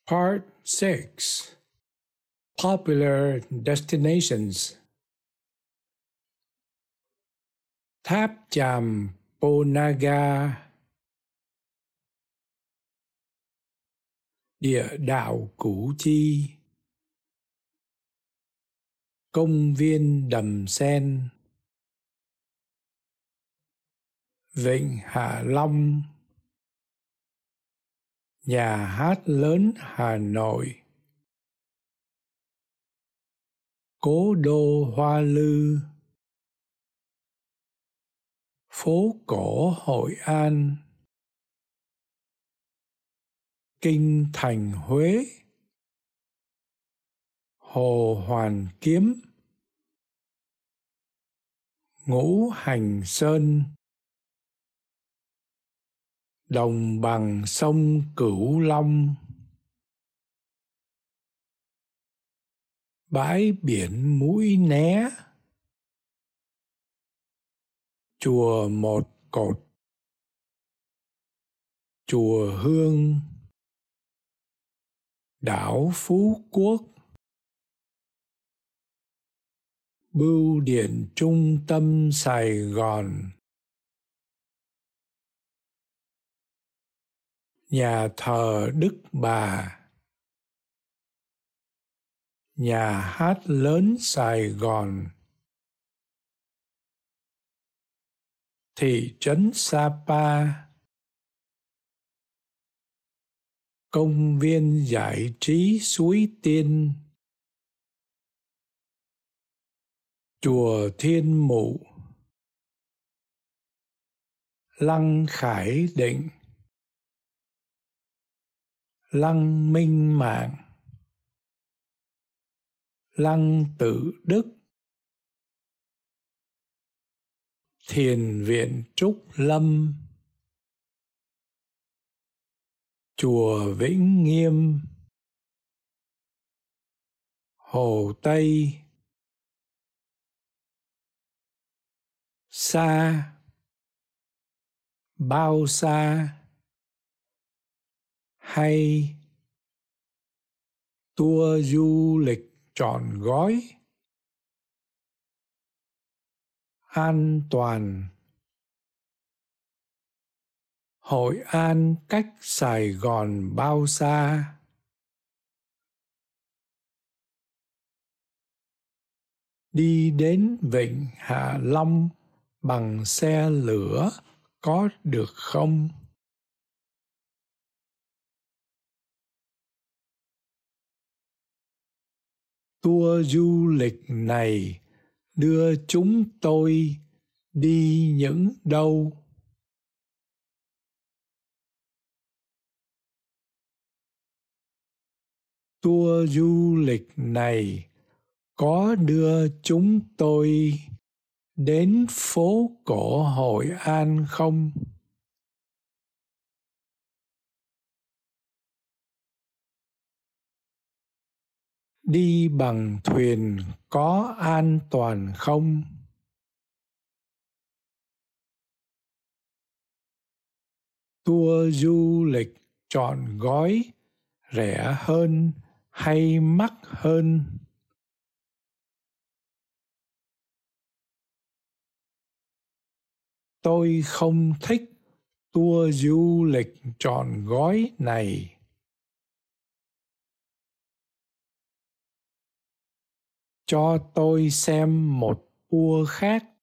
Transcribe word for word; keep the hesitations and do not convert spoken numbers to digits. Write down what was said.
Part six. Popular Destinations. Tháp chàm Ponagar, địa đạo Củ Chi, công viên Đầm Sen, Vịnh Hạ Long, nhà hát lớn Hà Nội, cố đô Hoa Lư, phố cổ Hội An, kinh thành Huế, hồ Hoàn Kiếm, Ngũ Hành Sơn, đồng bằng sông Cửu Long, bãi biển Mũi Né, chùa Một Cột, chùa Hương, đảo Phú Quốc, bưu điện trung tâm Sài Gòn, nhà thờ Đức Bà, nhà hát lớn Sài Gòn, thị trấn Sapa, công viên giải trí Suối Tiên, chùa Thiên Mụ, lăng Khải Định, lăng Minh Mạng, lăng Tự Đức, thiền viện Trúc Lâm, chùa Vĩnh Nghiêm, Hồ Tây, Sa, Bao Sa, hay tour du lịch trọn gói, an toàn, Hội An cách Sài Gòn bao xa? Đi đến Vịnh Hạ Long bằng xe lửa có được không? Tour du lịch này đưa chúng tôi đi những đâu? Tour du lịch này có đưa chúng tôi đến phố cổ Hội An không? Đi bằng thuyền có an toàn không? Tour du lịch trọn gói rẻ hơn hay mắc hơn? Tôi không thích tour du lịch trọn gói này. Cho tôi xem một tour khác.